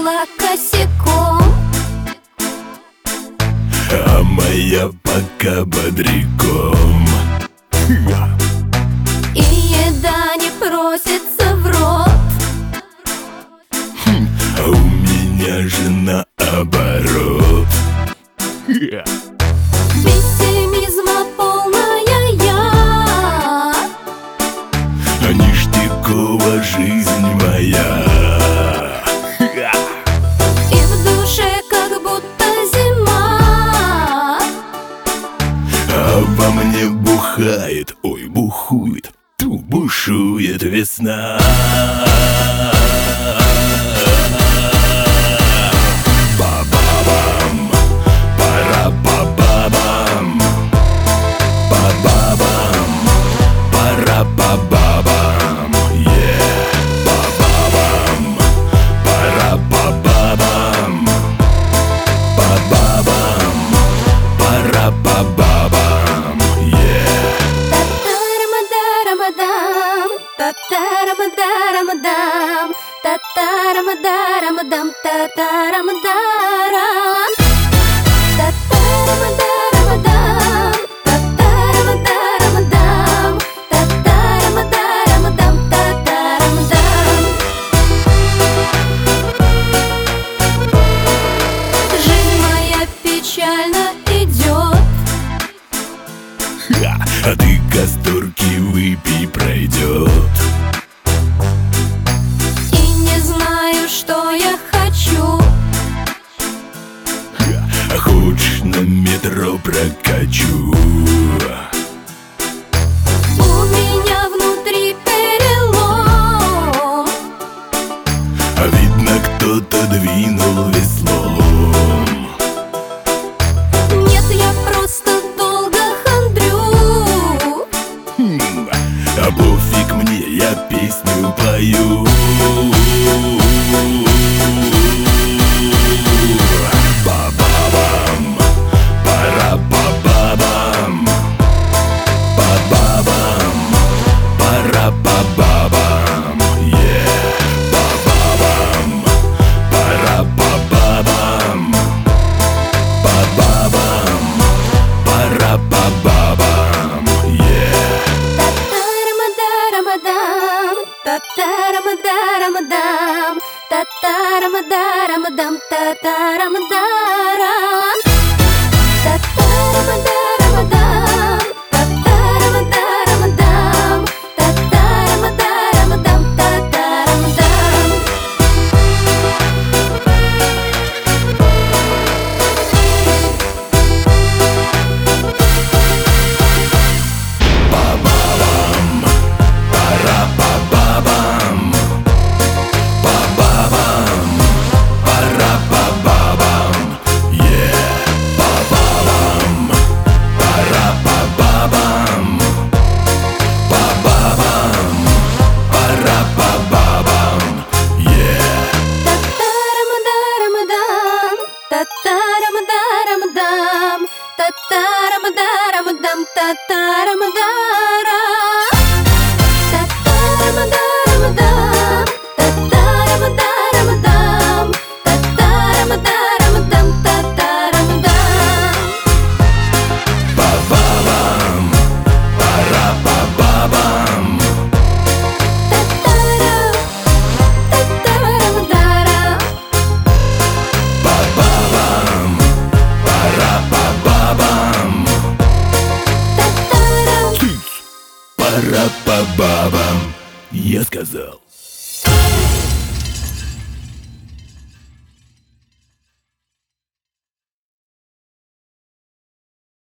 шла косяком, а моя пока бодряком. и еда не просится в рот. А у меня же наоборот. Пессимизма полная я, А ништякова жизнь моя. и в душе как будто зима, А во мне бухает, ой, бухует, бушует весна. Ба-ба-бам, пара-ба-ба-бам, ба-ба-бам, пара-ба-ба-бам, ба-ба-бам, пара-ба-ба-бам, ба-ба-бам, пара-ба-ба-бам, татарамадарамадам, татарамадарамадам, татарамадарамадарам, татарамадарамадам, татарамадарамадам, татарамадарамадам, татарамадам. Жизнь моя печально идет, а ты касторки выпей, пройдет. и не знаю, что я хочу. А хочешь, на метро прокачу? У меня внутри перелом, А видно, кто-то двинул веслом. нет, я просто долго хандрю. А пофиг мне, я песню пою. Ба-ба-бам, пара-ба-ба-бам, ба-ба-бам, пара-ба-ба-бам, ба-ба-бам, пара-ба-ба-бам, ба-ба-бам, пара-ба-ба-бам, Татарамадарамадам, татарамадарамадам, татарамадарамадарам, татарамадарамадам, татарамадарамадам, татарамадарамадам, татарамадам. ба-ба-бам, пара-ба-ба-бам, ба-ба-бам, пара-ба-ба-бам, ба-ба-бам, пара-ба-ба-бам, ба-ба-бам, пара-ба-ба-бам, Татарамадарамадам, татарамадарамадам, татарамадарамадам, татарамадарам, татарамадарамадам, татарамадарамадам, татарамадарамадам, татарамадам. ба-ба-бам, пара-ба-ба-бам, Татарам, татарамадарам, ба-ба-бам, пара-ба-ба-бам, татарам. пара-ба-ба-бам, я сказал.